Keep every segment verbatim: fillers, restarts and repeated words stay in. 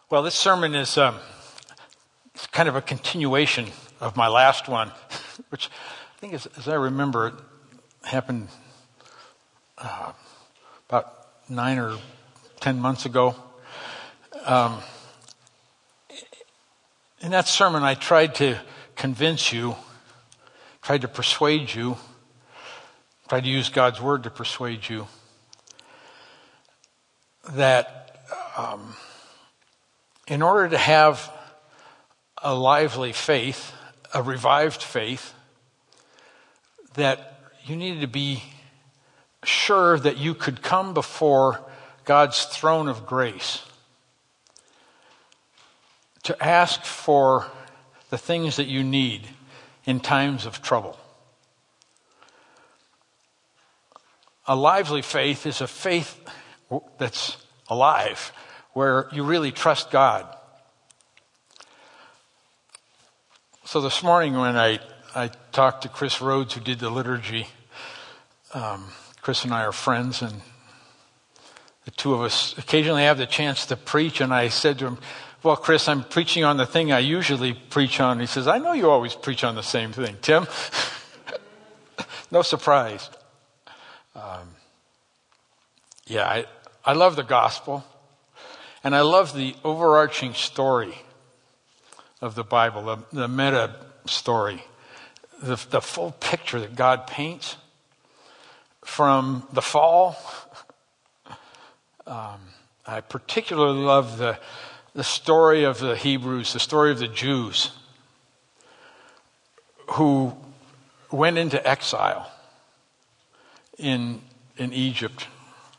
Well, this sermon is um, it's kind of a continuation of my last one, which I think, as, as I remember, it happened uh, about nine or ten months ago. Um, in that sermon, I tried to convince you, tried to persuade you, tried to use God's word to persuade you that um, in order to have a lively faith, a revived faith, that you needed to be sure that you could come before God's throne of grace to ask for the things that you need in times of trouble. A lively faith is a faith that's alive, where you really trust God. So this morning when I, I talked to Chris Rhodes, who did the liturgy, um, Chris and I are friends, and the two of us occasionally have the chance to preach, and I said to him, well, Chris, I'm preaching on the thing I usually preach on. He says, I know you always preach on the same thing, Tim. No surprise. Um, yeah, I, I love the gospel. And I love the overarching story of the Bible, the, the meta story, the, the full picture that God paints from the fall. Um, I particularly love the, the story of the Hebrews, the story of the Jews who went into exile in, in Egypt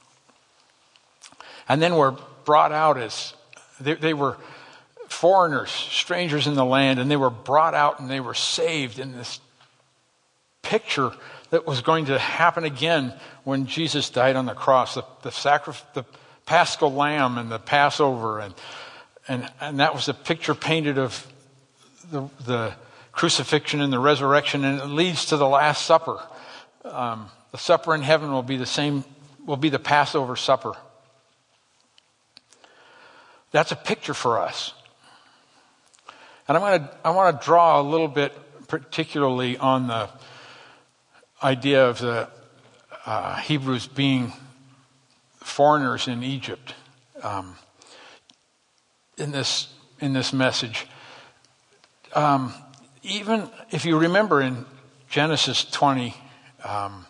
and then were brought out as they, they were foreigners, strangers in the land, and they were brought out and they were saved in this picture that was going to happen again when Jesus died on the cross, the, the sacrifice, the Paschal Lamb and the Passover, and and and that was a picture painted of the the crucifixion and the resurrection, and it leads to the Last Supper. Um, the supper in heaven will be the same, will be the Passover supper. That's a picture for us. And I'm going to, I want to draw a little bit particularly on the idea of the uh, Hebrews being foreigners in Egypt um, in this in this message. Um, even if you remember in Genesis twenty, um,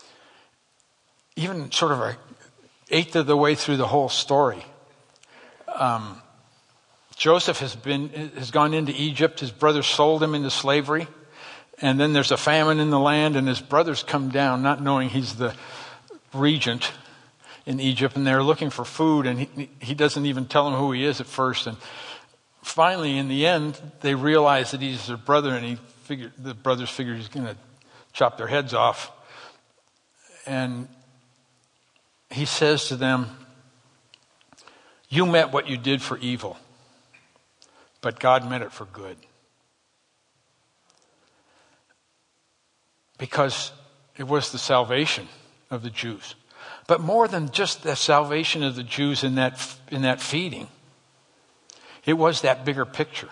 even sort of an eighth of the way through the whole story, Um, Joseph has been has gone into Egypt. His brothers sold him into slavery, and then there's a famine in the land, and his brothers come down, not knowing he's the regent in Egypt, and they're looking for food, and he, he doesn't even tell them who he is at first, and finally, in the end, they realize that he's their brother, and he figured the brothers figured he's going to chop their heads off, and he says to them, you meant what you did for evil, but God meant it for good. Because it was the salvation of the Jews. But more than just the salvation of the Jews in that, in that feeding, it was that bigger picture.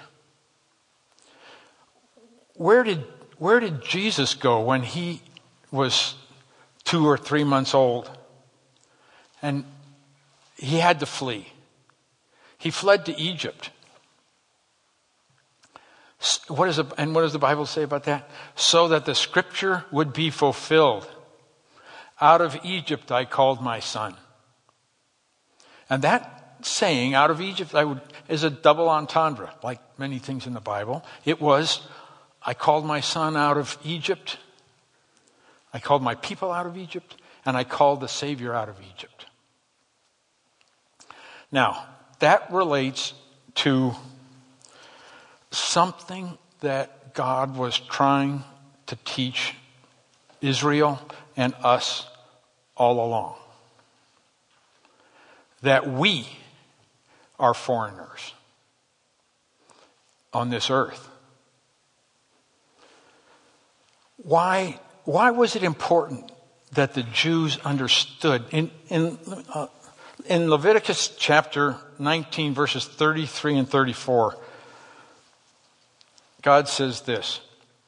Where did, where did Jesus go when he was two or three months old? And he had to flee. He fled to Egypt. What is it, and what does the Bible say about that? So that the scripture would be fulfilled. Out of Egypt I called my son. And that saying, out of Egypt I would, is a double entendre, like many things in the Bible. It was, I called my son out of Egypt. I called my people out of Egypt. And I called the Savior out of Egypt. Now, that relates to something that God was trying to teach Israel and us all along. That we are foreigners on this earth. Why, why was it important that the Jews understood? In, in, uh, In Leviticus chapter nineteen, verses thirty-three and thirty-four, God says this: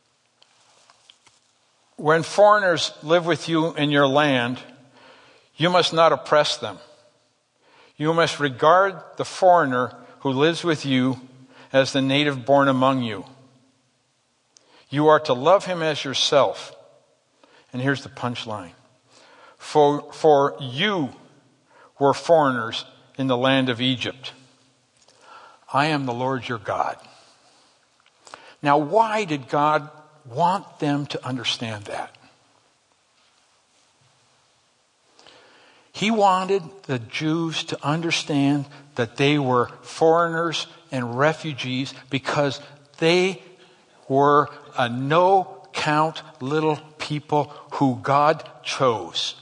when foreigners live with you in your land, you must not oppress them. You must regard the foreigner who lives with you as the native born among you. You are to love him as yourself. And here's the punchline. For, for you were foreigners in the land of Egypt. I am the Lord your God. Now, why did God want them to understand that? He wanted the Jews to understand that they were foreigners and refugees because they were a no-count little people who God chose.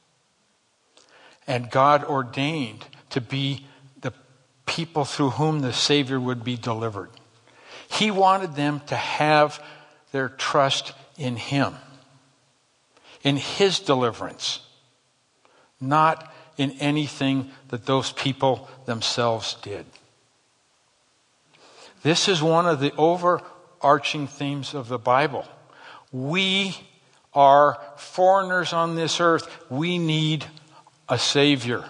And God ordained to be the people through whom the Savior would be delivered. He wanted them to have their trust in Him, in His deliverance, not in anything that those people themselves did. This is one of the overarching themes of the Bible. We are foreigners on this earth. We need a Savior.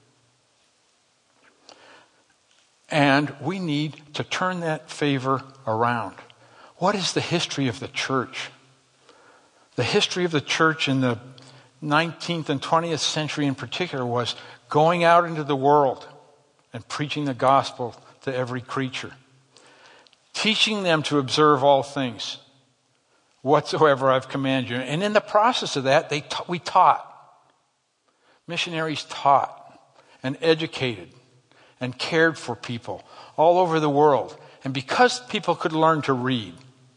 And we need to turn that favor around. What is the history of the church? The history of the church in the nineteenth and twentieth century in particular was going out into the world and preaching the gospel to every creature. Teaching them to observe all things whatsoever I've commanded you. And in the process of that, they ta- we taught. Missionaries taught and educated and cared for people all over the world. And because people could learn to read,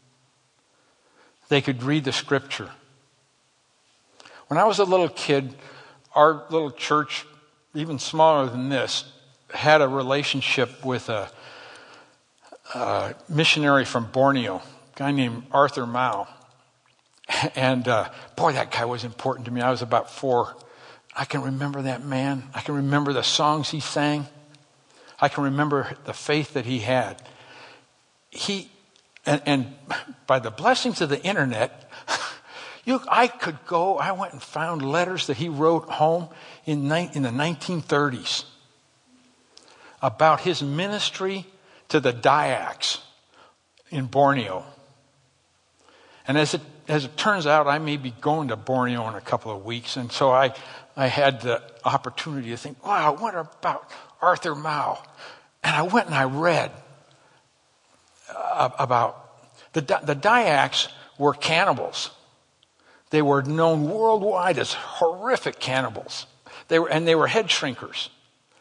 they could read the scripture. When I was a little kid, our little church, even smaller than this, had a relationship with a, a missionary from Borneo, a guy named Arthur Mao. And uh, boy, that guy was important to me. I was about four. I can remember that man. I can remember the songs he sang. I can remember the faith that he had. He, and, and by the blessings of the internet, you, I could go, I went and found letters that he wrote home in, ni- in the nineteen thirties about his ministry to the Dayaks in Borneo. And as it, as it turns out, I may be going to Borneo in a couple of weeks. And so I, I had the opportunity to think, wow, what about Arthur Mao? And I went and I read uh, about the, the Dayaks were cannibals. They were known worldwide as horrific cannibals. They were, and they were head shrinkers.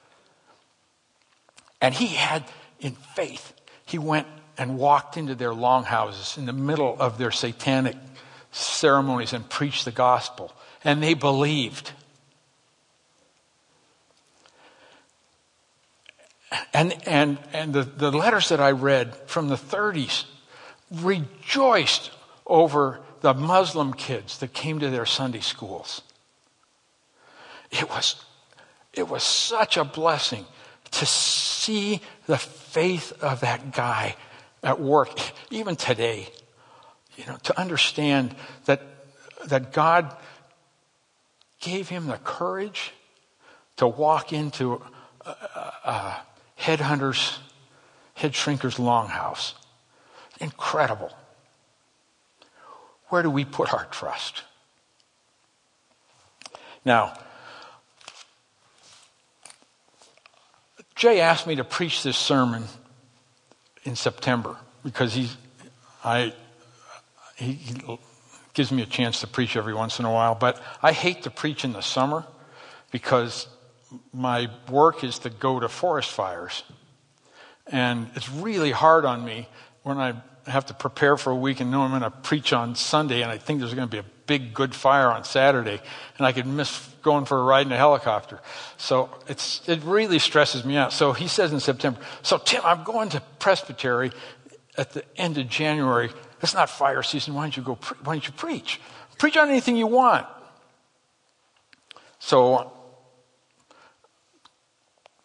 And he had, in faith, he went and walked into their longhouses in the middle of their satanic ceremonies and preached the gospel. And they believed. And and and the, the letters that I read from the thirties rejoiced over the Muslim kids that came to their Sunday schools. It was it was such a blessing to see the faith of that guy at work, even today. You know, to understand that that God gave him the courage to walk into a, a, a headhunter's, head shrinker's longhouse. Incredible. Where do we put our trust? Now, Jay asked me to preach this sermon in September because he's, I, he, he gives me a chance to preach every once in a while, but I hate to preach in the summer because my work is to go to forest fires. And it's really hard on me when I have to prepare for a week and know I'm going to preach on Sunday and I think there's going to be a big good fire on Saturday and I could miss going for a ride in a helicopter. So it's it really stresses me out. So he says in September, so Tim, I'm going to Presbytery at the end of January. It's not fire season. Why don't you go? Pre- why don't you preach? Preach on anything you want. So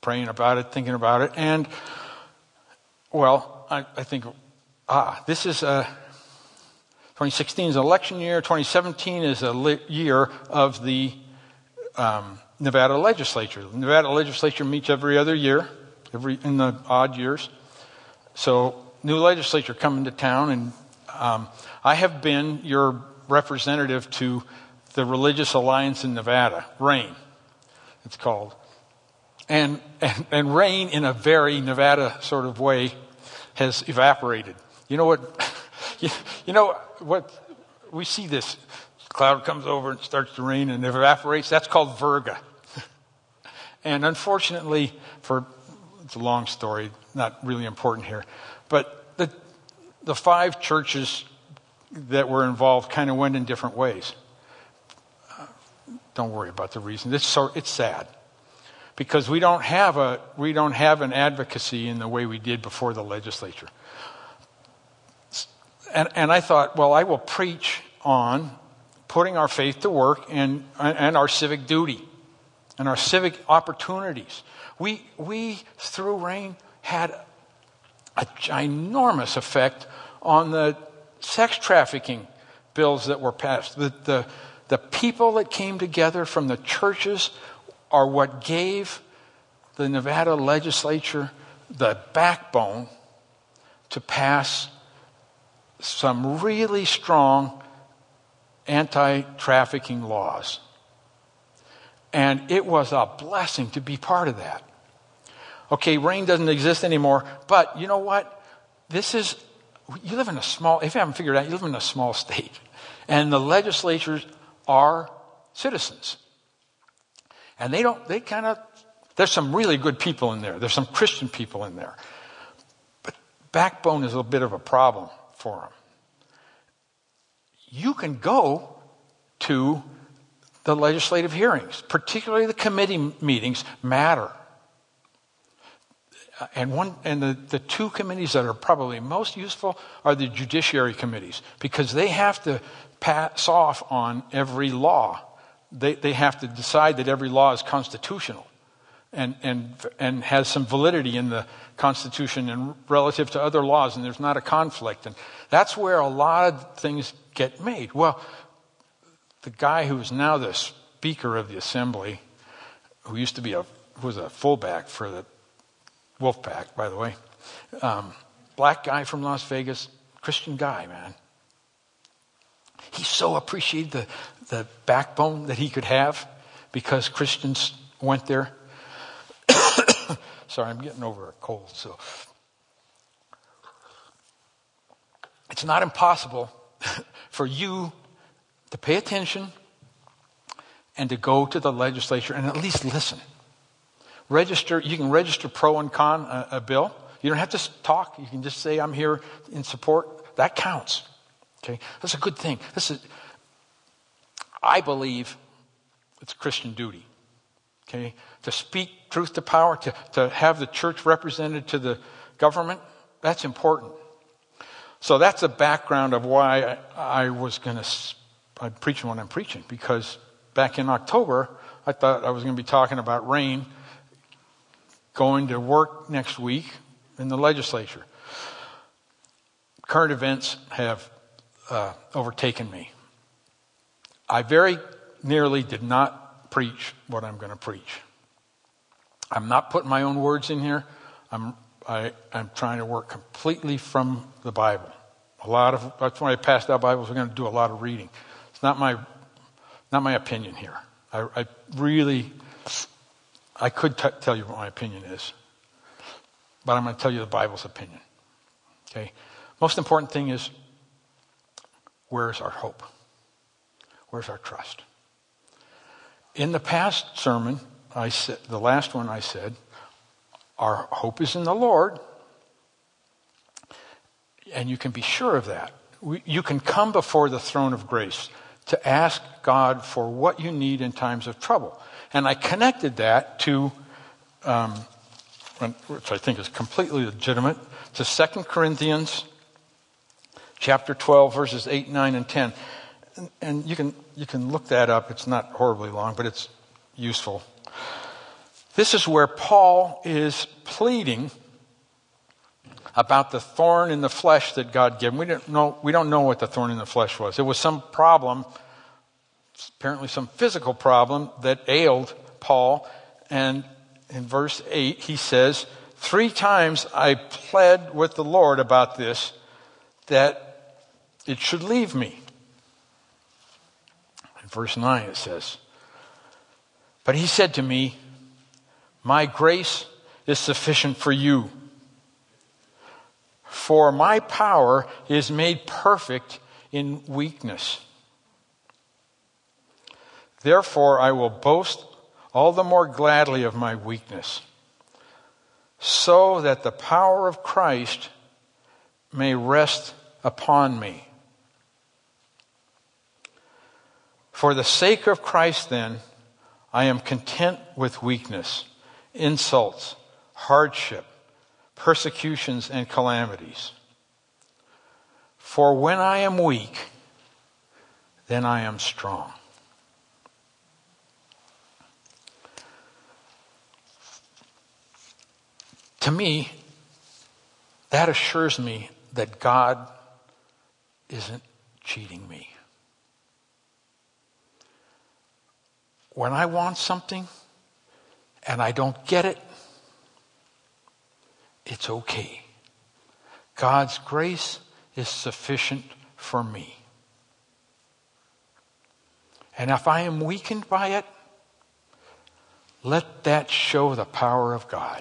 praying about it, thinking about it, and, well, I, I think, ah, this is a, twenty sixteen is an election year, twenty seventeen is a li- year of the um, Nevada legislature. The Nevada legislature meets every other year, every in the odd years. So, new legislature coming to town, and um, I have been your representative to the Religious Alliance in Nevada, RAIN, it's called. And, and, and RAIN, in a very Nevada sort of way, has evaporated. You know what, you, you know what, we see this cloud comes over and starts to rain and it evaporates. That's called virga. And unfortunately, for, it's a long story, not really important here, but the, the five churches that were involved kind of went in different ways. Uh, don't worry about the reason. It's so it's sad because we don't have a we don't have an advocacy in the way we did before the legislature. And and I thought, well, I will preach on putting our faith to work and and our civic duty and our civic opportunities. We we through RAIN had a ginormous effect on the sex trafficking bills that were passed. The, the, the people that came together from the churches are what gave the Nevada legislature the backbone to pass some really strong anti-trafficking laws. And it was a blessing to be part of that. Okay, RAIN doesn't exist anymore, but you know what? This is You live in a small, if you haven't figured it out, you live in a small state. And the legislatures are citizens. And they don't, they kind of, there's some really good people in there. There's some Christian people in there. But backbone is a bit of a problem for them. You can go to the legislative hearings, particularly the committee meetings matter. And one, and the, the two committees that are probably most useful are the judiciary committees, because they have to pass off on every law. They they have to decide that every law is constitutional, and and and has some validity in the Constitution and relative to other laws, and there's not a conflict. And that's where a lot of things get made. Well, the guy who is now the Speaker of the Assembly, who used to be a who was a fullback for the Wolfpack, by the way. Um, black guy from Las Vegas, Christian guy, man. He so appreciated the, the backbone that he could have because Christians went there. Sorry, I'm getting over a cold. So it's not impossible for you to pay attention and to go to the legislature and at least listen. Register, you can register pro and con a, a bill. You don't have to talk. You can just say, I'm here in support. That counts. Okay? That's a good thing. This is, I believe it's Christian duty. Okay? To speak truth to power, to, to have the church represented to the government, that's important. So that's the background of why I, I was going to, I'm preaching what I'm preaching, because back in October, I thought I was going to be talking about RAIN going to work next week in the legislature. Current events have uh, overtaken me. I very nearly did not preach what I'm going to preach. I'm not putting my own words in here. I'm I, I'm trying to work completely from the Bible. A lot of that's when I passed out Bibles. We're going to do a lot of reading. It's not my not my opinion here. I, I really. I could t- tell you what my opinion is, but I'm going to tell you the Bible's opinion. Okay? Most important thing is, where's our hope? Where's our trust? In the past sermon, I said, the last one I said, our hope is in the Lord, and you can be sure of that. We, you can come before the throne of grace to ask God for what you need in times of trouble. And I connected that to, um, which I think is completely legitimate, to Second Corinthians chapter twelve, verses eight, nine, and ten. And, and you can you can look that up. It's not horribly long, but it's useful. This is where Paul is pleading about the thorn in the flesh that God gave him. We don't know, we don't know what the thorn in the flesh was. It was some problem, apparently some physical problem that ailed Paul. And in verse eight, he says, three times I pled with the Lord about this, that it should leave me. In verse nine it says, but he said to me, my grace is sufficient for you, for my power is made perfect in weakness. Therefore I will boast all the more gladly of my weakness, so that the power of Christ may rest upon me. For the sake of Christ, then, I am content with weakness, insults, hardship, persecutions, and calamities. For when I am weak, then I am strong. To me, that assures me that God isn't cheating me. When I want something and I don't get it, it's okay. God's grace is sufficient for me. And if I am weakened by it, let that show the power of God.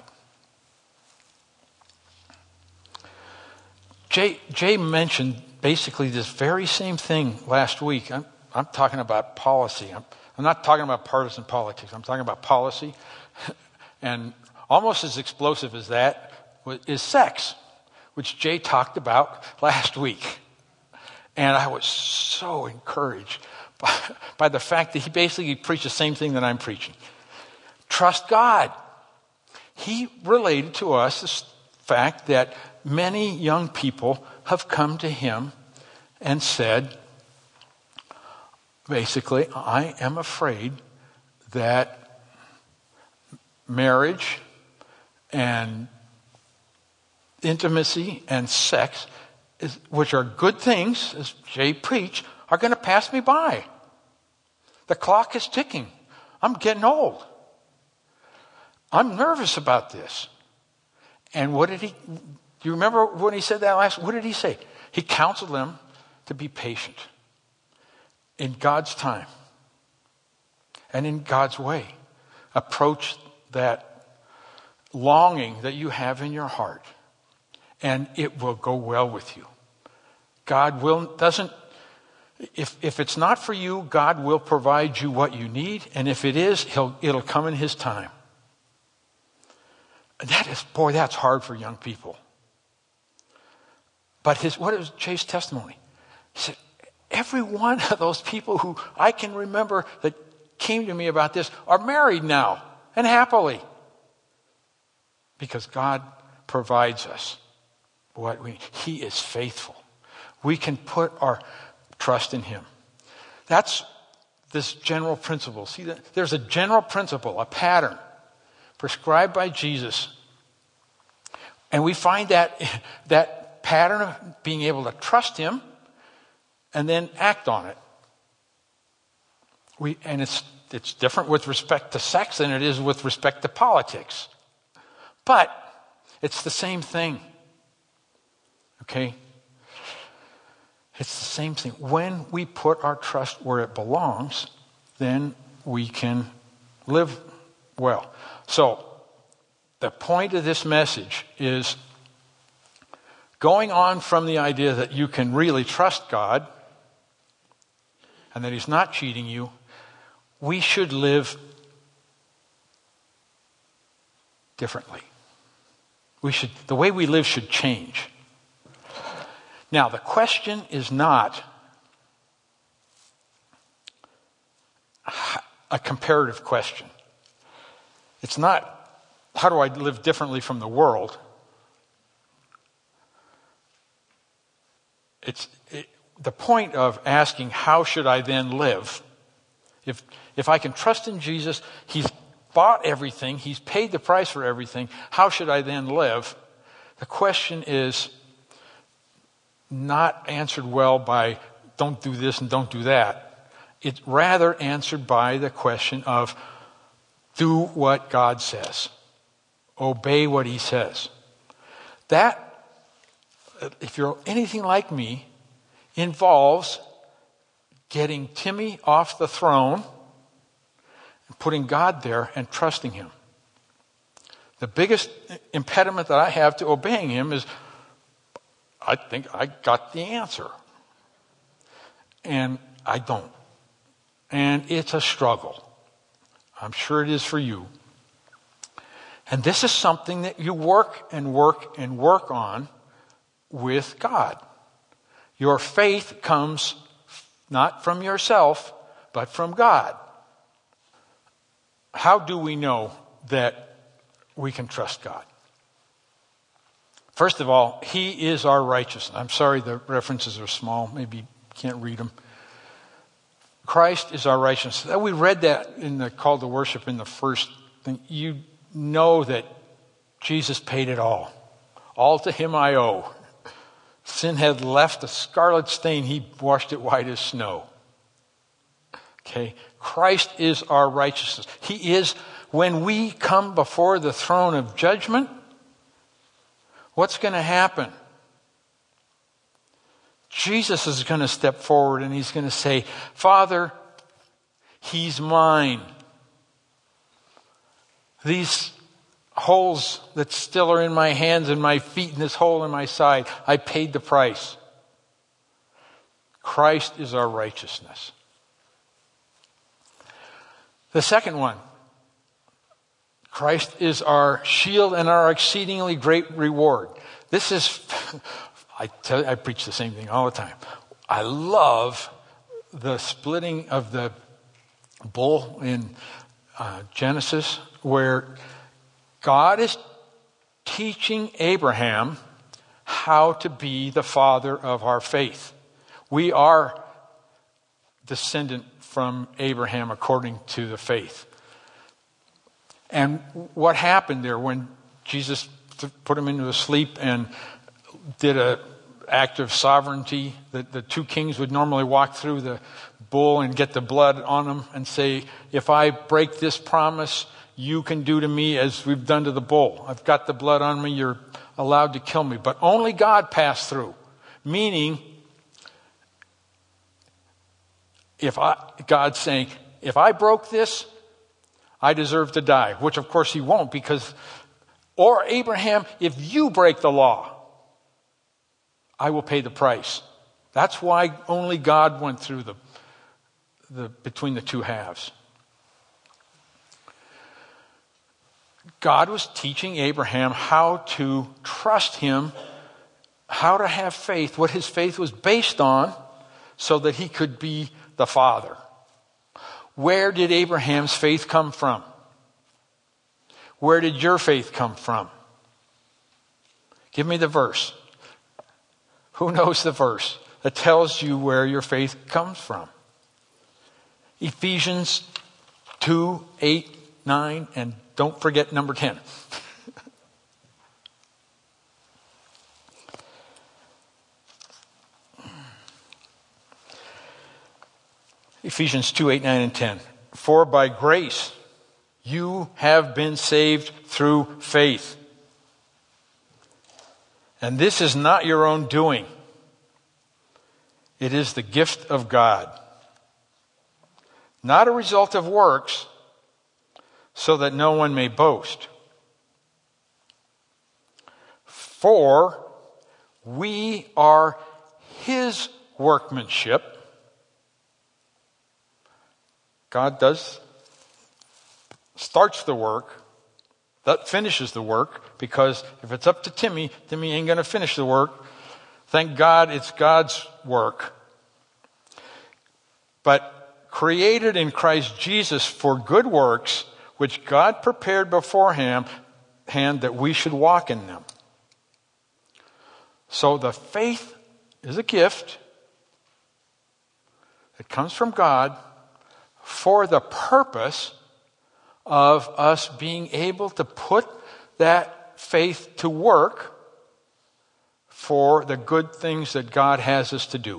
Jay, Jay mentioned basically this very same thing last week. I'm, I'm talking about policy. I'm, I'm not talking about partisan politics. I'm talking about policy. And almost as explosive as that is sex, which Jay talked about last week. And I was so encouraged by, by the fact that he basically preached the same thing that I'm preaching. Trust God. He related to us the fact that many young people have come to him and said, basically, I am afraid that marriage and intimacy and sex, is, which are good things, as Jay preached, are going to pass me by. The clock is ticking. I'm getting old. I'm nervous about this. And what did he... Do you remember when he said that last? What did he say? He counseled them to be patient in God's time and in God's way. Approach that longing that you have in your heart, and it will go well with you. God will doesn't. If if it's not for you, God will provide you what you need, and if it is, he'll it'll come in His time. That is, boy, that's hard for young people. But his, what is Jay's testimony? He said, every one of those people who I can remember that came to me about this are married now and happily. Because God provides us what we need. He is faithful. We can put our trust in Him. That's this general principle. See, there's a general principle, a pattern prescribed by Jesus. And we find that that pattern of being able to trust Him and then act on it. We and it's it's different with respect to sex than it is with respect to politics. But it's the same thing. Okay? It's the same thing. When we put our trust where it belongs, then we can live well. So, the point of this message is going on from the idea that you can really trust God and that He's not cheating you, we should live differently. We should, the way we live should change. Now, the question is not a comparative question. It's not, how do I live differently from the world? It's it, the point of asking, how should I then live? If if I can trust in Jesus, He's bought everything. He's paid the price for everything. How should I then live? The question is not answered well by don't do this and don't do that. It's rather answered by the question of do what God says. Obey what he says. That, if you're anything like me, involves getting Timmy off the throne and putting God there and trusting him. The biggest impediment that I have to obeying him is I think I got the answer. And I don't. And it's a struggle. I'm sure it is for you. And this is something that you work and work and work on with God. Your faith comes not from yourself, but from God. How do we know that we can trust God? First of all, he is our righteousness. I'm sorry the references are small. Maybe you can't read them. Christ is our righteousness. We read that in the call to worship in the first thing. You know that Jesus paid it all. All to him I owe. Sin had left a scarlet stain. He washed it white as snow. Okay. Christ is our righteousness. He is, when we come before the throne of judgment, what's going to happen? Jesus is going to step forward and he's going to say, Father, he's mine. These holes that still are in my hands and my feet and this hole in my side, I paid the price. Christ is our righteousness. The second one, Christ is our shield and our exceedingly great reward. This is, I tell you, I preach the same thing all the time. I love the splitting of the bull in uh, Genesis, where God is teaching Abraham how to be the father of our faith. We are descendant from Abraham according to the faith. And what happened there when Jesus put him into a sleep and did an act of sovereignty? The, the two kings would normally walk through the bull and get the blood on them and say, if I break this promise, you can do to me as we've done to the bull. I've got the blood on me. You're allowed to kill me. But only God passed through. Meaning, if I, God's saying, if I broke this, I deserve to die. Which of course he won't, because, or Abraham, if you break the law, I will pay the price. That's why only God went through the, the between the two halves. God was teaching Abraham how to trust him, how to have faith, what his faith was based on, so that he could be the father. Where did Abraham's faith come from? Where did your faith come from? Give me the verse. Who knows the verse that tells you where your faith comes from? Ephesians two, eight, nine, and don't forget number ten. Ephesians two, eight, nine, and ten. For by grace you have been saved through faith. And this is not your own doing. It is the gift of God. Not a result of works, so that no one may boast. For we are his workmanship. God does, starts the work, that finishes the work, because if it's up to Timmy, Timmy ain't going to finish the work. Thank God it's God's work. But created in Christ Jesus for good works, which God prepared beforehand that we should walk in them. So the faith is a gift that comes from God for the purpose of us being able to put that faith to work for the good things that God has us to do.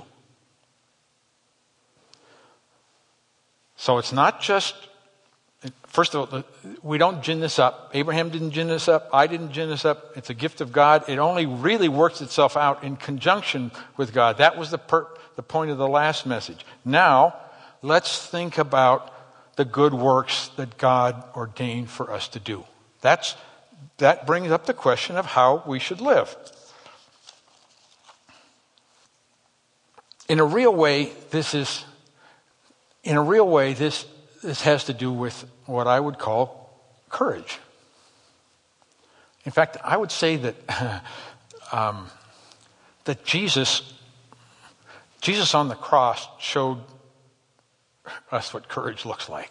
So it's not just, first of all, we don't gin this up. Abraham didn't gin this up. I didn't gin this up. It's a gift of God. It only really works itself out in conjunction with God. That was the per, the point of the last message. Now, let's think about the good works that God ordained for us to do. That's, that brings up the question of how we should live. In a real way, this is, in a real way, this, this has to do with what I would call courage. In fact, I would say that, um, that Jesus, Jesus on the cross showed us what courage looks like.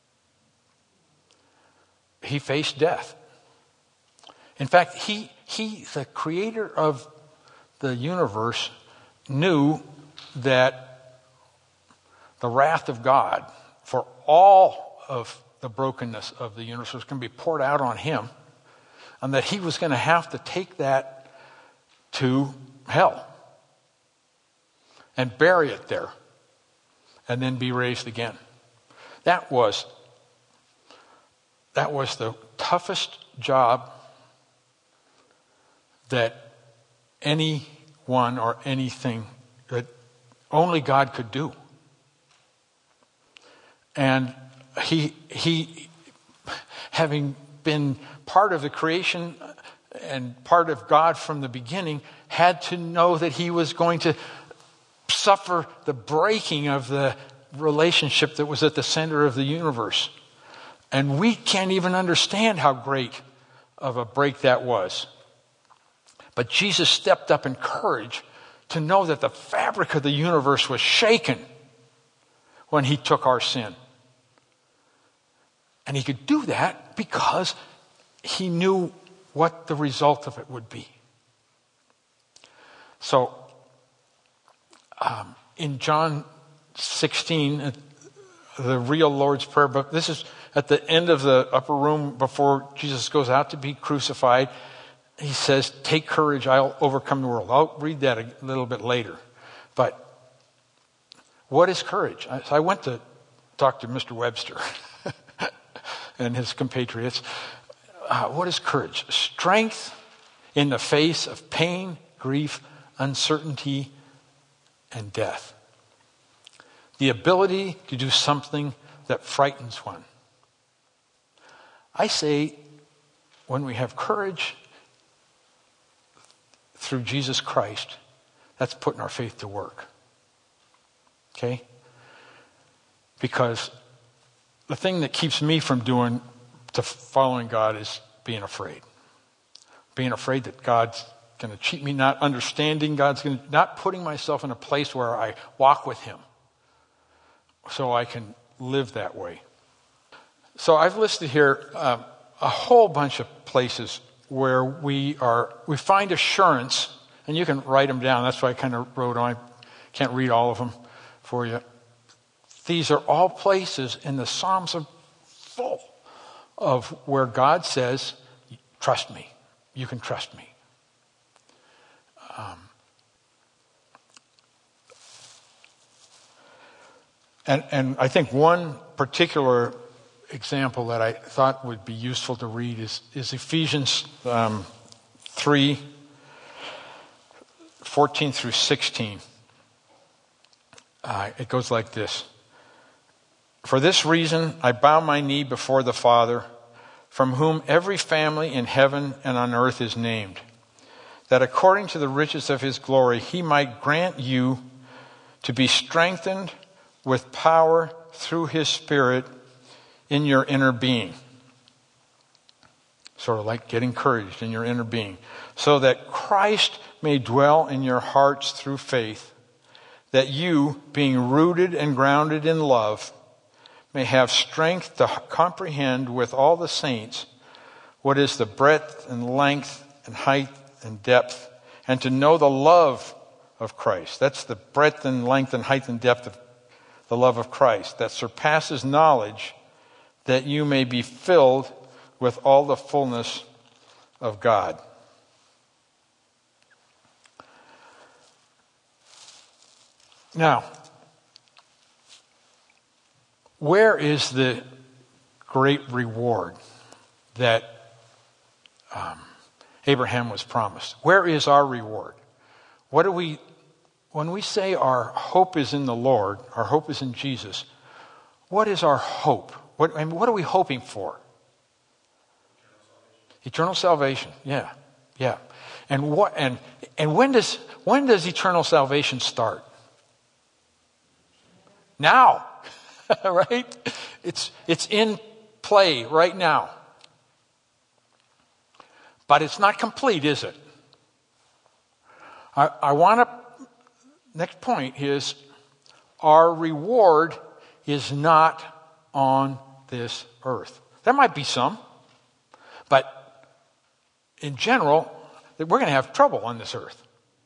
He faced death. In fact, he, he, the creator of the universe, knew that the wrath of God for all of the brokenness of the universe was going to be poured out on him, and that he was going to have to take that to hell and bury it there, and then be raised again. That was, that was the toughest job that anyone or anything, that only God could do. And he, he, having been part of the creation and part of God from the beginning, had to know that he was going to suffer the breaking of the relationship that was at the center of the universe. And we can't even understand how great of a break that was. But Jesus stepped up in courage to know that the fabric of the universe was shaken when he took our sin. And he could do that because he knew what the result of it would be. So, um, in John sixteen, the real Lord's Prayer book, this is at the end of the upper room before Jesus goes out to be crucified. He says, "Take courage, I'll overcome the world." I'll read that a little bit later. But what is courage? I, so I went to talk to Mister Webster and his compatriots. Uh, what is courage? Strength in the face of pain, grief, uncertainty, and death. The ability to do something that frightens one. I say, when we have courage through Jesus Christ, that's putting our faith to work. Okay? Because the thing that keeps me from doing, to following God, is being afraid. Being afraid that God's going to cheat me, not understanding God's going to, not putting myself in a place where I walk with him so I can live that way. So I've listed here um, a whole bunch of places where we are, we find assurance, and you can write them down. That's why I kind of wrote on. I can't read all of them for you. These are all places in the Psalms are full of where God says, "Trust me. You can trust me." Um, and, and I think one particular example that I thought would be useful to read is, is Ephesians um, three, fourteen through sixteen. Uh, it goes like this. "For this reason I bow my knee before the Father, from whom every family in heaven and on earth is named, that according to the riches of his glory he might grant you to be strengthened with power through his Spirit in your inner being." Sort of like get encouraged in your inner being. "So that Christ may dwell in your hearts through faith, that you, being rooted and grounded in love, may have strength to comprehend with all the saints what is the breadth and length and height and depth, and to know the love of Christ." That's the breadth and length and height and depth of the love of Christ, "that surpasses knowledge, that you may be filled with all the fullness of God. Now, where is the great reward that um, Abraham was promised? Where is our reward? What do we, when we say our hope is in the Lord, our hope is in Jesus, what is our hope? What, I mean, what are we hoping for? Eternal salvation. Yeah, yeah. And what? And and when does when does eternal salvation start? Now, right? It's it's in play right now. But it's not complete, is it? I, I want to. Next point is our reward is not on this earth. There might be some, but in general, we're going to have trouble on this earth.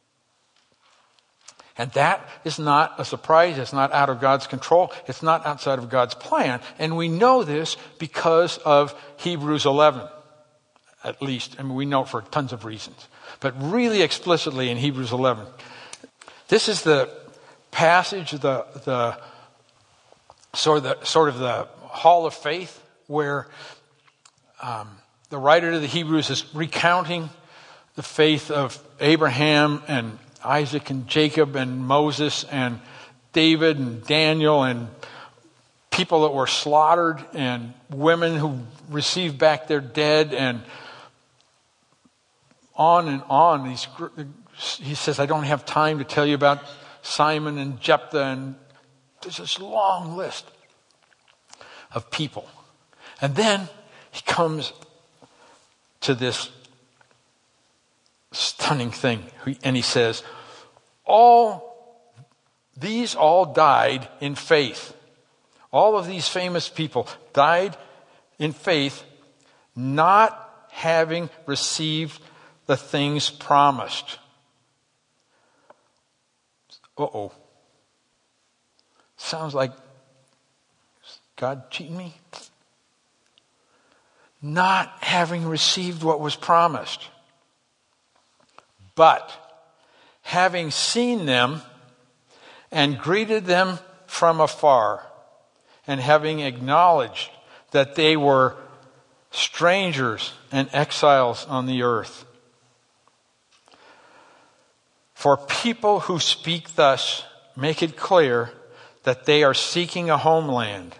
And that is not a surprise. It's not out of God's control. It's not outside of God's plan. And we know this because of Hebrews eleven, at least. I mean, we know it for tons of reasons. But really explicitly in Hebrews eleven. This is the passage, the, the, sort of the, sort of the hall of faith where um, the writer to the Hebrews is recounting the faith of Abraham and Isaac and Jacob and Moses and David and Daniel and people that were slaughtered and women who received back their dead and on and on. He's, he says, I don't have time to tell you about Simon and Jephthah, and there's this long list of people. And then he comes to this stunning thing. And he says, all these all died in faith. All of these famous people died in faith, not having received the things promised. Uh-oh. Sounds like God cheating me? Not having received what was promised, but having seen them and greeted them from afar, and having acknowledged that they were strangers and exiles on the earth. For people who speak thus make it clear that they are seeking a homeland.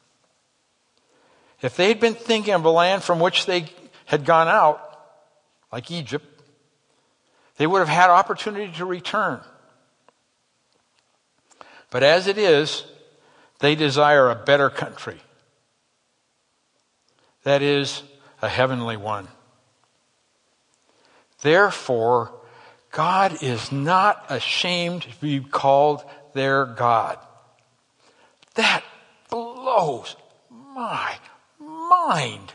If they'd been thinking of a land from which they had gone out, like Egypt, they would have had opportunity to return. But as it is, they desire a better country. That is, a heavenly one. Therefore, God is not ashamed to be called their God. That blows my mind.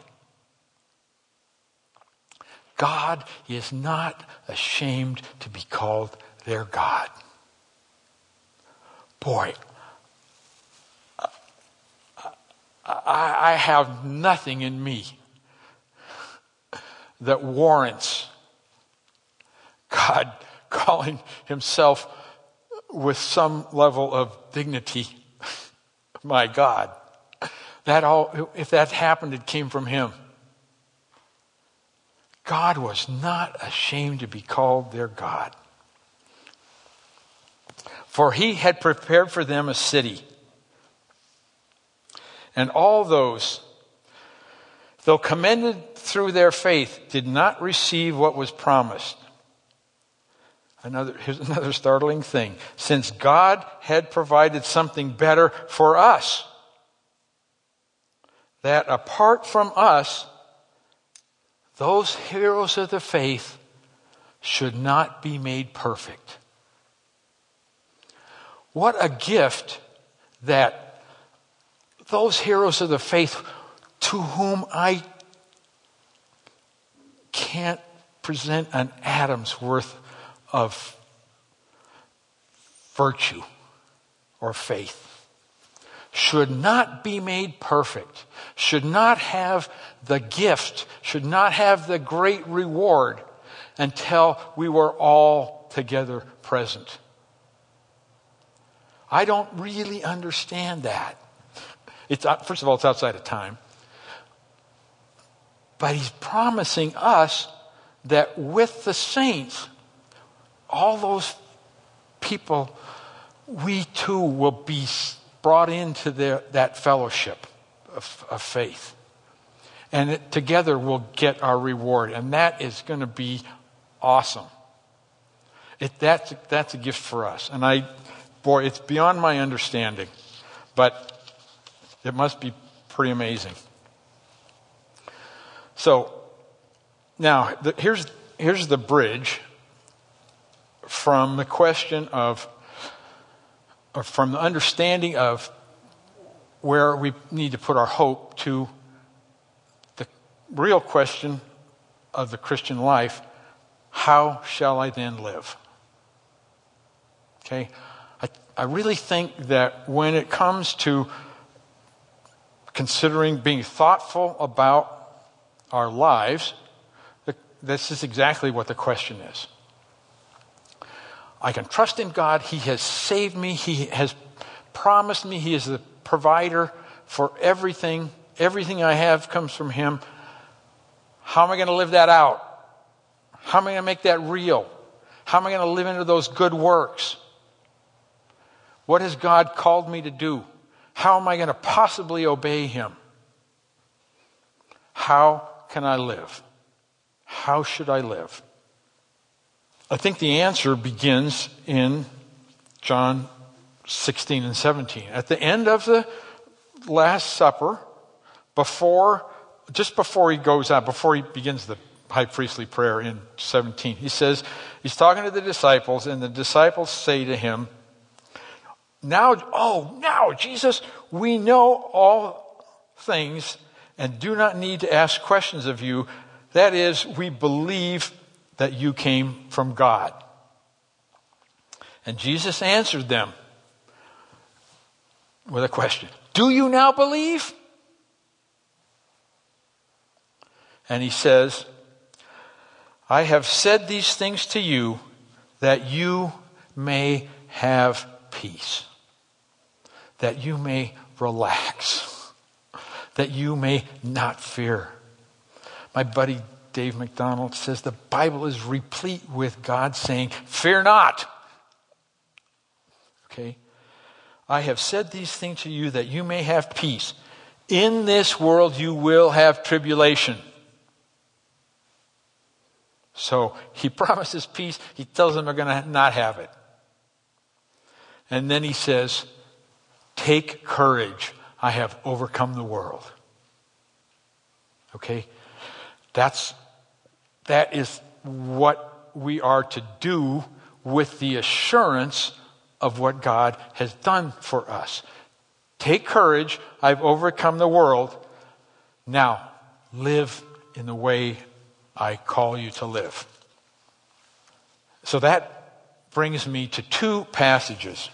God is not ashamed to be called their God. Boy, I have nothing in me that warrants God calling himself with some level of dignity my God. That all, if that happened, it came from him. God was not ashamed to be called their God. For he had prepared for them a city. And all those, though commended through their faith, did not receive what was promised. Another, here's another startling thing. Since God had provided something better for us, that apart from us, those heroes of the faith should not be made perfect. What a gift that those heroes of the faith to whom I can't present an atom's worth of virtue or faith should not be made perfect, should not have the gift, should not have the great reward until we were all together present. I don't really understand that. It's, first of all, it's outside of time. But he's promising us that with the saints, all those people, we too will be brought into their, that fellowship of, of faith. And it, together we'll get our reward. And that is going to be awesome. It, that's, that's a gift for us. And I, boy, it's beyond my understanding. But it must be pretty amazing. So, now, the, here's, here's the bridge from the question of, or from the understanding of where we need to put our hope to the real question of the Christian life: how shall I then live? Okay? I, I really think that when it comes to considering being thoughtful about our lives, this is exactly what the question is. I can trust in God. He has saved me. He has promised me. He is the provider for everything. Everything I have comes from Him. How am I going to live that out? How am I going to make that real? How am I going to live into those good works? What has God called me to do? How am I going to possibly obey Him? How can I live? How should I live? I think the answer begins in John sixteen and seventeen. At the end of the Last Supper, before, just before he goes out, before he begins the high priestly prayer in seventeen, he says, he's talking to the disciples, and the disciples say to him, Now, oh, now, Jesus, we know all things and do not need to ask questions of you. That is, we believe that you came from God. And Jesus answered them with a question. Do you now believe? And he says, I have said these things to you that you may have peace, that you may relax, that you may not fear. My buddy Dave McDonald says the Bible is replete with God saying, fear not. Okay? I have said these things to you that you may have peace. In this world you will have tribulation. So he promises peace. He tells them they're going to not have it. And then he says, take courage. I have overcome the world. Okay? That's, that is what we are to do with the assurance of what God has done for us. Take courage. I've overcome the world. Now, live in the way I call you to live. So that brings me to two passages.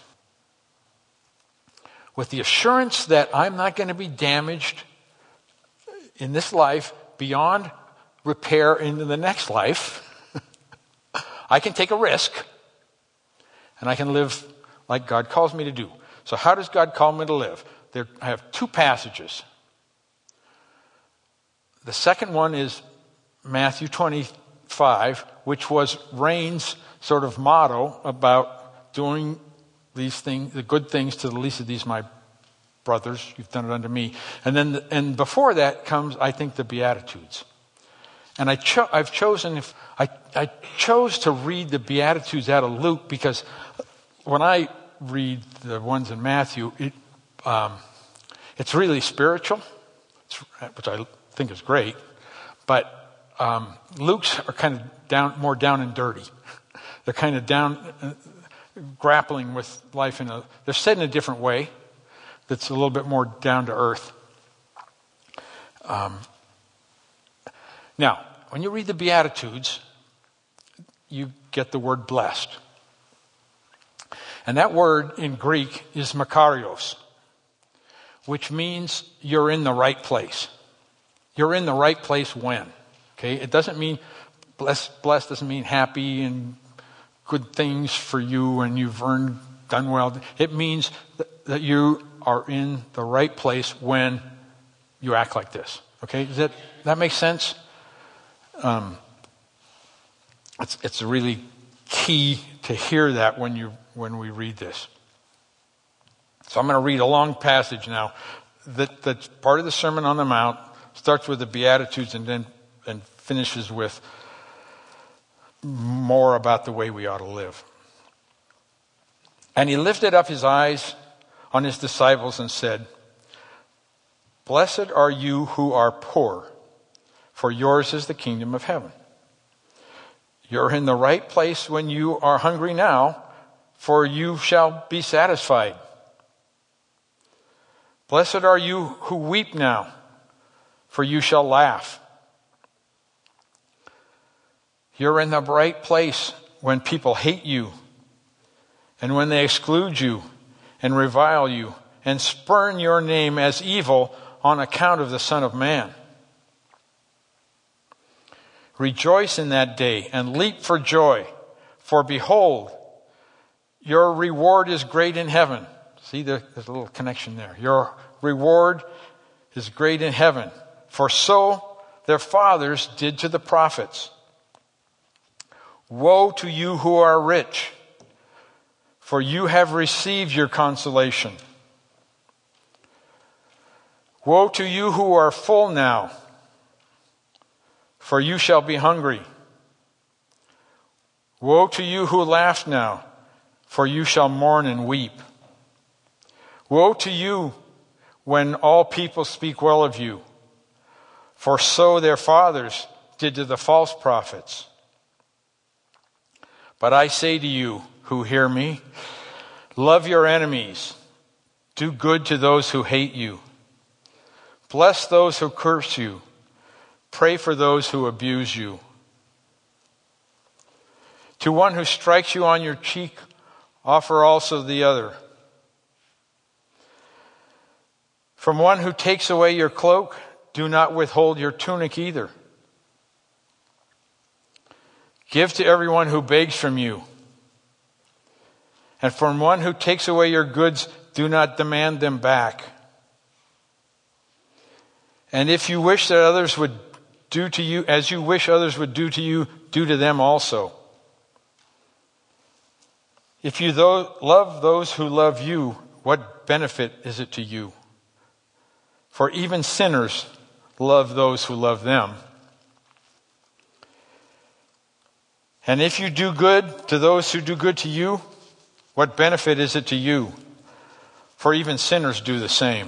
With the assurance that I'm not going to be damaged in this life beyond repair into the next life, I can take a risk and I can live like God calls me to do. So how does God call me to live? There, I have two passages. The second one is Matthew twenty-five, which was Rain's sort of motto about doing these things, the good things to the least of these my brothers. You've done it unto me. And then, the, and before that comes, I think, the Beatitudes. And I cho- I've chosen, if I, I chose to read the Beatitudes out of Luke because when I read the ones in Matthew, it, um, it's really spiritual, it's, which I think is great. But um, Luke's are kind of down, more down and dirty. They're kind of down, uh, grappling with life in a, they're said in a different way that's a little bit more down to earth. Um, now, when you read the Beatitudes, you get the word blessed. And that word in Greek is makarios. which means you're in the right place. You're in the right place when. Okay? It doesn't mean blessed, blessed doesn't mean happy and good things for you and you've earned, done well. It means that, that you are in the right place when you act like this. Okay? Does that, that make sense? Um, it's, it's really key to hear that when you when we read this. So I'm going to read a long passage now that, that's part of the Sermon on the Mount, starts with the Beatitudes and then and finishes with more about the way we ought to live. And he lifted up his eyes on his disciples and said, "Blessed are you who are poor, for yours is the kingdom of heaven. You're in the right place when you are hungry now, for you shall be satisfied. Blessed are you who weep now, for you shall laugh. You're in the right place when people hate you, and when they exclude you, and revile you, and spurn your name as evil on account of the Son of Man. Rejoice in that day and leap for joy, for behold, your reward is great in heaven." See, there's a little connection there. Your reward is great in heaven, for so their fathers did to the prophets. Woe to you who are rich, for you have received your consolation. Woe to you who are full now, for you shall be hungry. Woe to you who laugh now, for you shall mourn and weep. Woe to you when all people speak well of you, for so their fathers did to the false prophets. But I say to you who hear me, love your enemies, do good to those who hate you, bless those who curse you, pray for those who abuse you. To one who strikes you on your cheek, offer also the other. From one who takes away your cloak, do not withhold your tunic either. Give to everyone who begs from you. And from one who takes away your goods, do not demand them back. And if you wish that others would do to you, as you wish others would do to you, do to them also. If you love those who love you, what benefit is it to you? For even sinners love those who love them. And if you do good to those who do good to you, what benefit is it to you? For even sinners do the same.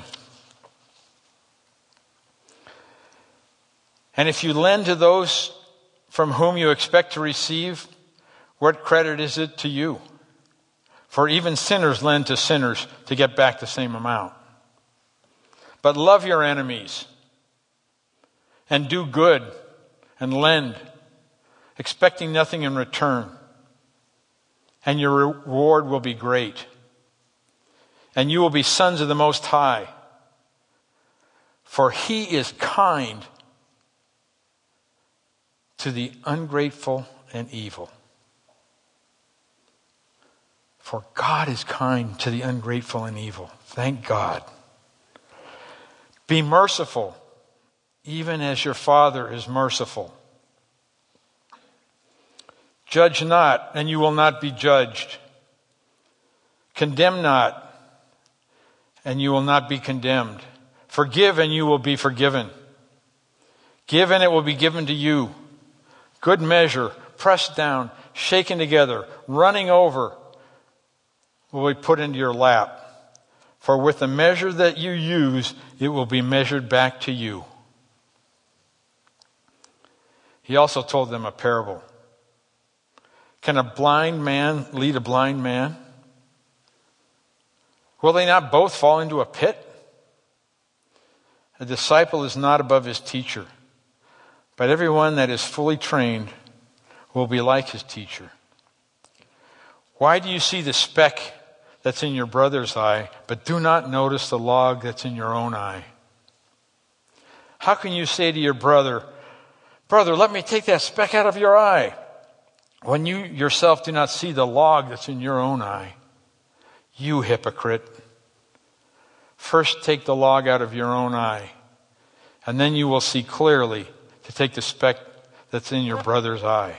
And if you lend to those from whom you expect to receive, what credit is it to you? For even sinners lend to sinners to get back the same amount. But love your enemies and do good and lend, expecting nothing in return. And your reward will be great. And you will be sons of the Most High. For he is kind to the ungrateful and evil. For God is kind to the ungrateful and evil. Thank God. Be merciful, even as your Father is merciful. Judge not, and you will not be judged. Condemn not, and you will not be condemned. Forgive, and you will be forgiven. Give, and it will be given to you. Good measure, pressed down, shaken together, running over, will be put into your lap. For with the measure that you use, it will be measured back to you. He also told them a parable. Can a blind man lead a blind man? Will they not both fall into a pit? A disciple is not above his teacher, but everyone that is fully trained will be like his teacher. Why do you see the speck that's in your brother's eye, but do not notice the log that's in your own eye? How can you say to your brother, brother, let me take that speck out of your eye, when you yourself do not see the log that's in your own eye? You hypocrite. First take the log out of your own eye, and then you will see clearly to take the speck that's in your brother's eye.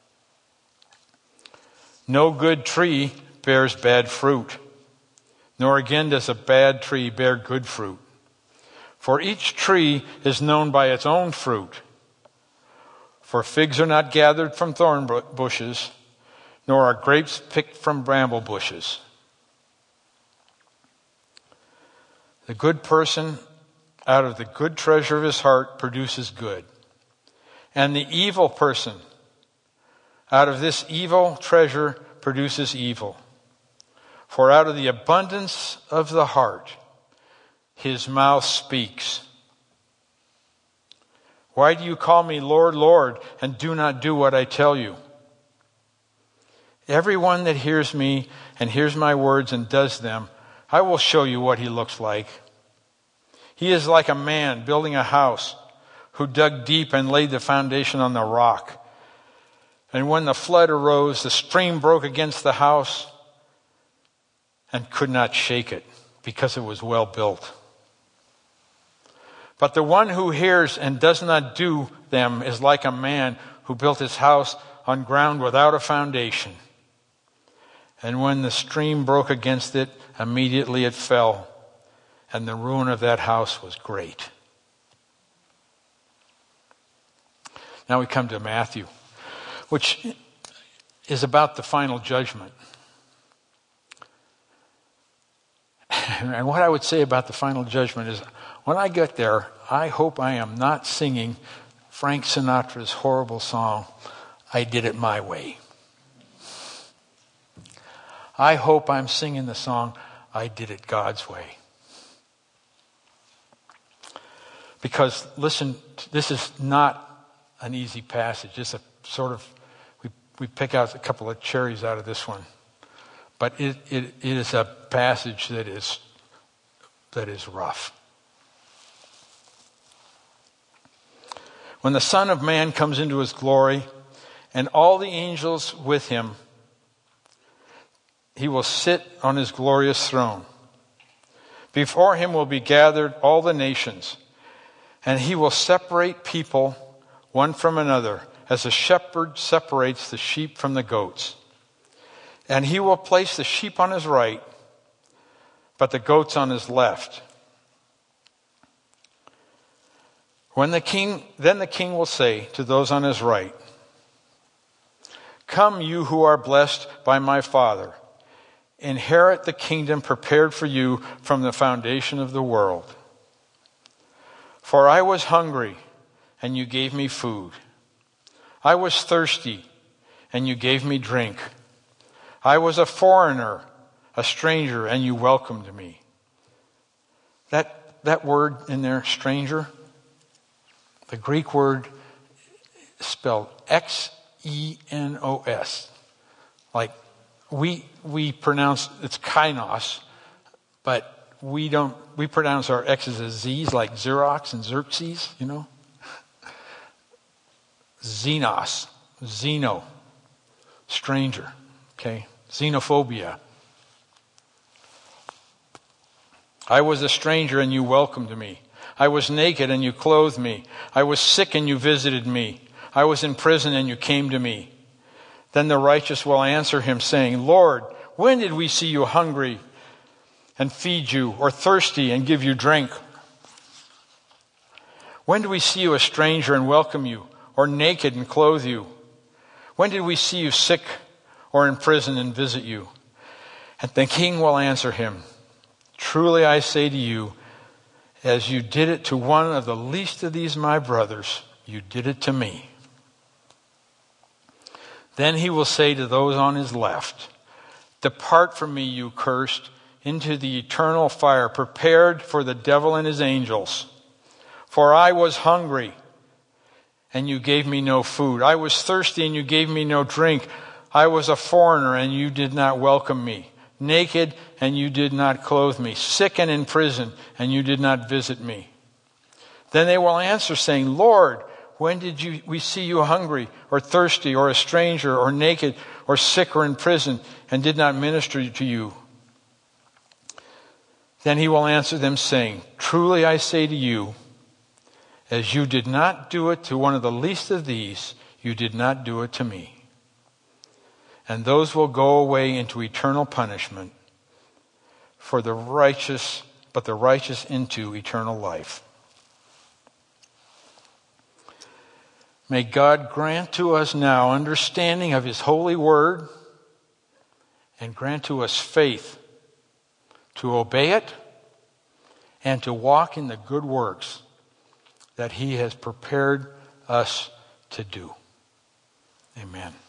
No good tree bears bad fruit, nor again does a bad tree bear good fruit. For each tree is known by its own fruit. For figs are not gathered from thorn bushes, nor are grapes picked from bramble bushes. The good person out of the good treasure of his heart produces good. And the evil person out of this evil treasure produces evil. For out of the abundance of the heart, his mouth speaks. Why do you call me Lord, Lord, and do not do what I tell you? Everyone that hears me and hears my words and does them, I will show you what he looks like. He is like a man building a house who dug deep and laid the foundation on the rock. And when the flood arose, the stream broke against the house and could not shake it because it was well built. But the one who hears and does not do them is like a man who built his house on ground without a foundation. And when the stream broke against it, immediately it fell, and the ruin of that house was great. Now we come to Matthew, which is about the final judgment. And what I would say about the final judgment is, when I get there, I hope I am not singing Frank Sinatra's horrible song, I Did It My Way. I hope I'm singing the song, I Did It God's Way. Because, listen, this is not an easy passage. It's a sort of, we, we pick out a couple of cherries out of this one. But it, it, it is a passage that is, that is rough. When the Son of Man comes into his glory, and all the angels with him, he will sit on his glorious throne. Before him will be gathered all the nations, and he will separate people one from another, as a shepherd separates the sheep from the goats. And he will place the sheep on his right, but the goats on his left. When the king, then the king will say to those on his right, come, you who are blessed by my Father, inherit the kingdom prepared for you from the foundation of the world. For I was hungry, and you gave me food. I was thirsty, and you gave me drink. I was a foreigner, a stranger, and you welcomed me. That, that word in there, stranger, the Greek word is spelled X E N O S. Like we we pronounce it's kainos, but we don't we pronounce our X's as Z's, like Xerox and Xerxes, you know. Xenos, xeno, stranger, okay, xenophobia. I was a stranger and you welcomed me. I was naked and you clothed me. I was sick and you visited me. I was in prison and you came to me. Then the righteous will answer him, saying, Lord, when did we see you hungry and feed you, or thirsty and give you drink? When did we see you a stranger and welcome you, or naked and clothe you? When did we see you sick or in prison and visit you? And the king will answer him, truly I say to you, as you did it to one of the least of these my brothers, you did it to me. Then he will say to those on his left, depart from me, you cursed, into the eternal fire prepared for the devil and his angels. For I was hungry, and you gave me no food. I was thirsty, and you gave me no drink. I was a foreigner, and you did not welcome me. naked, and you did not clothe me, sick and in prison, and you did not visit me. Then they will answer, saying, Lord, when did you, we see you hungry, or thirsty, or a stranger, or naked, or sick, or in prison, and did not minister to you? Then he will answer them, saying, truly I say to you, as you did not do it to one of the least of these, you did not do it to me. And those will go away into eternal punishment, for the righteous, but the righteous into eternal life. May God grant to us now understanding of his holy word, and grant to us faith to obey it and to walk in the good works that he has prepared us to do. Amen.